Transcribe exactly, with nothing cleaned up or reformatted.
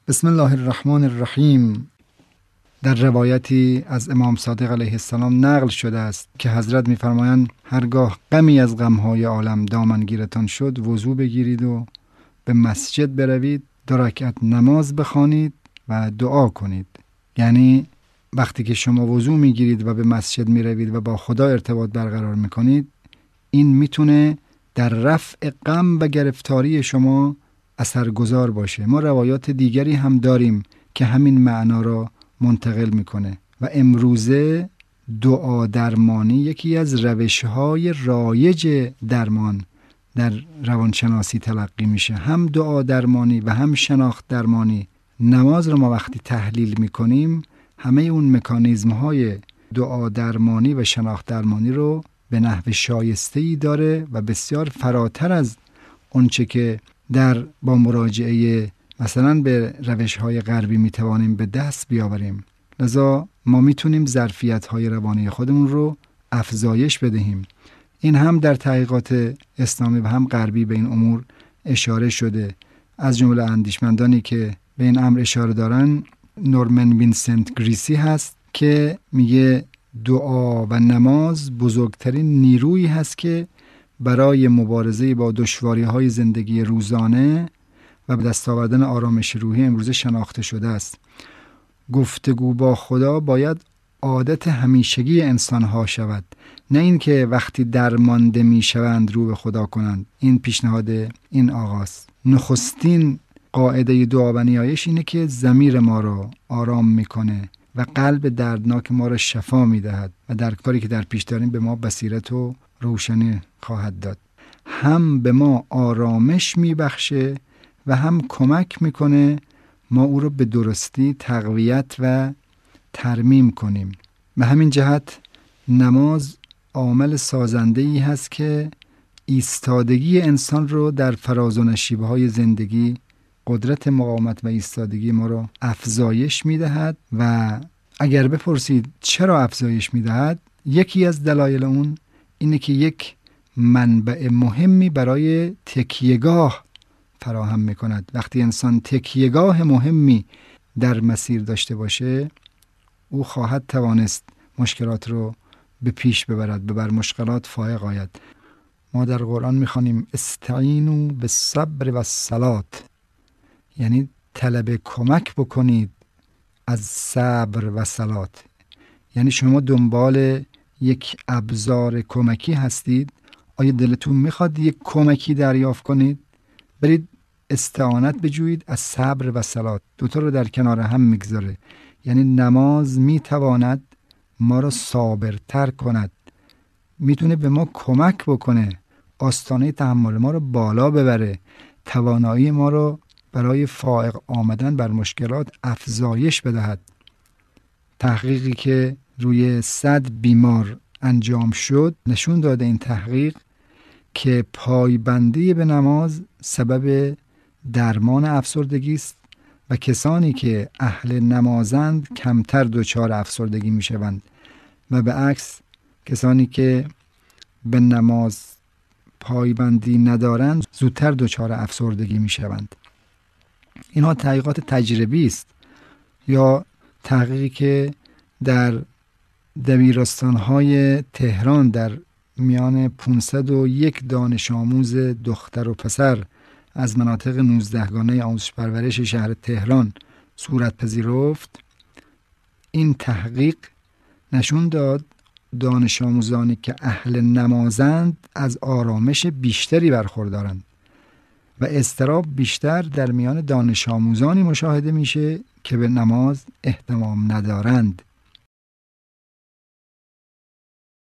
بسم الله الرحمن الرحیم. در روایتی از امام صادق علیه السلام نقل شده است که حضرت می‌فرمایند هرگاه غمی از غم‌های عالم دامنگیرتان شد، وضو بگیرید و به مسجد بروید، دو رکعت نماز بخوانید و دعا کنید. یعنی وقتی که شما وضو میگیرید و به مسجد میروید و با خدا ارتباط برقرار میکنید، این میتونه در رفع غم و گرفتاری شما اثرگذار باشه. ما روایات دیگری هم داریم که همین معنا را منتقل میکنه و امروزه دعا درمانی یکی از روش‌های رایج درمان در روانشناسی تلقی میشه. هم دعا درمانی و هم شناخت درمانی. نماز رو ما وقتی تحلیل میکنیم همه اون مکانیزم‌های دعا درمانی و شناخت درمانی رو به نحو شایسته‌ای داره و بسیار فراتر از اونچه که در با مراجعه مثلا به روش‌های غربی میتوانیم به دست بیاوریم. لذا ما میتونیم ظرفیت‌های روانی خودمون رو افزایش بدهیم. این هم در تحقیقات اسلامی و هم غربی به این امور اشاره شده. از جمله اندیشمندانی که به این امر اشاره دارن نورمن وینسنت گریسی هست که میگه دعا و نماز بزرگترین نیرویی هست که برای مبارزه با دشواری‌های زندگی روزانه و به دست آوردن آرامش روحی امروزه شناخته شده است. گفتگو با خدا باید عادت همیشگی انسان‌ها شود، نه اینکه وقتی درمانده میشوند رو به خدا کنند. این پیشنهاد این آقاست. نخستین قاعده دعا و نیایش اینه که ضمیر ما را آرام میکنه و قلب دردناک ما را شفا میدهد و در کاری که در پیش داریم به ما بصیرت و روشنی خواهد داد. هم به ما آرامش میبخشه و هم کمک میکنه ما او رو به درستی تقویت و ترمیم کنیم. به همین جهت نماز عامل سازنده‌ای هست که ایستادگی انسان رو در فراز و نشیب‌های زندگی، قدرت مقاومت و ایستادگی ما رو افزایش میدهد. و اگر بپرسید چرا افزایش میدهد، یکی از دلایل اون اینه که یک منبع مهمی برای تکیهگاه فراهم میکند. وقتی انسان تکیهگاه مهمی در مسیر داشته باشه، او خواهد توانست مشکلات رو به پیش ببرد، ببر مشکلات فائق آید. ما در قرآن میخوانیم استعینوا بالصبر والصلاة، یعنی طلب کمک بکنید از صبر و صلات. یعنی شما دنبال یک ابزار کمکی هستید. آیا دلتون میخواد یک کمکی دریافت کنید؟ برید استعانت بجویید از صبر و صلات. دوتا رو در کنار هم میگذاره. یعنی نماز میتواند ما رو صابرتر کند، میتونه به ما کمک بکنه، آستانه تحمل ما رو بالا ببره، توانایی ما رو برای فائق آمدن بر مشکلات افزایش بدهد. تحقیقی که روی صد بیمار انجام شد نشون داده این تحقیق که پایبندی به نماز سبب درمان افسردگی است و کسانی که اهل نمازند کمتر دچار افسردگی می شوند و به عکس کسانی که به نماز پایبندی ندارند زودتر دچار افسردگی می شوند. اینها تحقیقات تجربی است یا تحقیقی که در دبیرستان‌های تهران در میان پانصد و یک دانش آموز دختر و پسر از مناطق نوزدهگانه آموزش پرورش شهر تهران صورت پذیرفت. این تحقیق نشون داد دانش آموزانی که اهل نمازند از آرامش بیشتری برخوردارند و اضطراب بیشتر در میان دانش آموزانی مشاهده میشه که به نماز اهتمام ندارند.